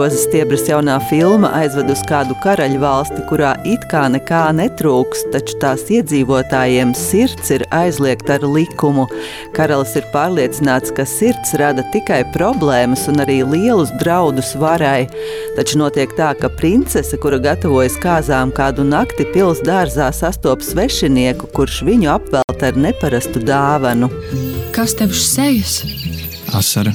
Rozes Stiebras jaunā filma aizved uz kādu karaļu valsti, kurā it kā nekā netrūks, taču tās iedzīvotājiem sirds ir aizliegta ar likumu. Karalis ir pārliecināts, ka sirds rada tikai problēmas un arī lielus draudus varai. Taču notiek tā, ka princese, kura gatavojas kāzām kādu nakti pils dārzā, sastopas svešinieku, kurš viņu apvelt ar neparastu dāvanu. Kas tev uz sejas? Asara.